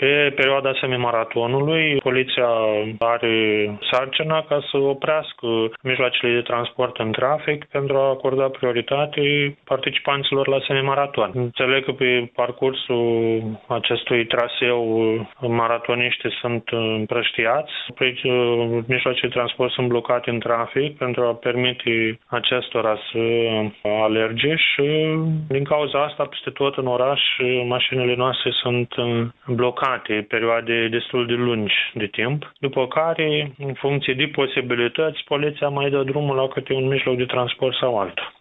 Pe perioada semimaratonului, poliția are sarcina ca să oprească mijloacele de transport în trafic pentru a acorda prioritate participanților la semimaraton. Înțeleg că pe parcursul acestui traseu maratoniștii sunt împrăștiați, mijloacele de transport sunt blocate în trafic pentru a permite acestora să alerge și din cauza asta peste tot în oraș mașinile noastre sunt blocate perioade destul de lungi de timp, după care, în funcție de posibilități, poliția mai dă drumul la câte un mijloc de transport sau altul.